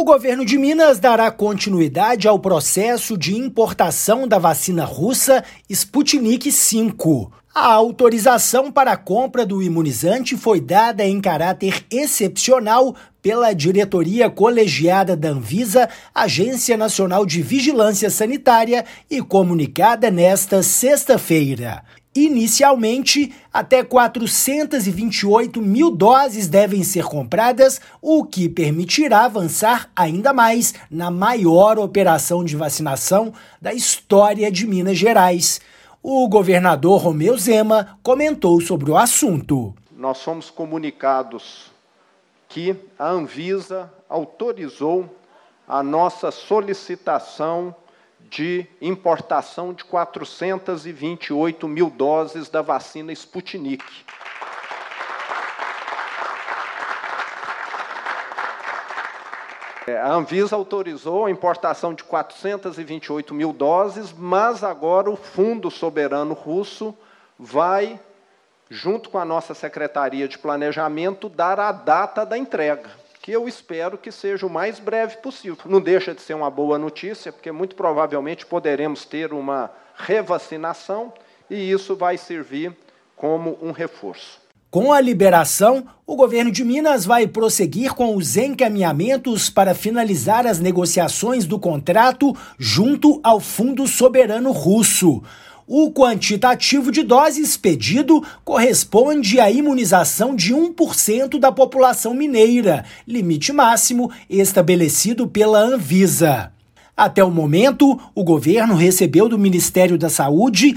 O governo de Minas dará continuidade ao processo de importação da vacina russa Sputnik V. A autorização para a compra do imunizante foi dada em caráter excepcional pela diretoria colegiada da Anvisa, Agência Nacional de Vigilância Sanitária, e comunicada nesta sexta-feira. Inicialmente, até 428 mil doses devem ser compradas, o que permitirá avançar ainda mais na maior operação de vacinação da história de Minas Gerais. O governador Romeu Zema comentou sobre o assunto. Nós fomos comunicados que a Anvisa autorizou a nossa solicitação de importação de 428 mil doses da vacina Sputnik. A Anvisa autorizou a importação de 428 mil doses, mas agora o Fundo Soberano Russo vai, junto com a nossa Secretaria de Planejamento, dar a data da entrega, que eu espero que seja o mais breve possível. Não deixa de ser uma boa notícia, porque muito provavelmente poderemos ter uma revacinação e isso vai servir como um reforço. Com a liberação, o governo de Minas vai prosseguir com os encaminhamentos para finalizar as negociações do contrato junto ao Fundo Soberano Russo. O quantitativo de doses pedido corresponde à imunização de 1% da população mineira, limite máximo estabelecido pela Anvisa. Até o momento, o governo recebeu do Ministério da Saúde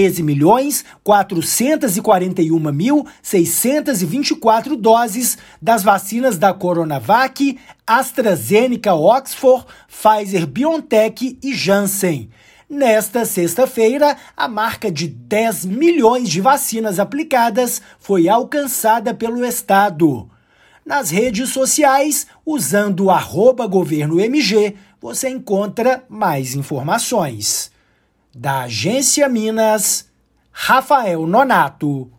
13.441.624 doses das vacinas da Coronavac, AstraZeneca, Oxford, Pfizer-BioNTech e Janssen. Nesta sexta-feira, a marca de 10 milhões de vacinas aplicadas foi alcançada pelo Estado. Nas redes sociais, usando o @governomg, você encontra mais informações. Da Agência Minas, Rafael Nonato.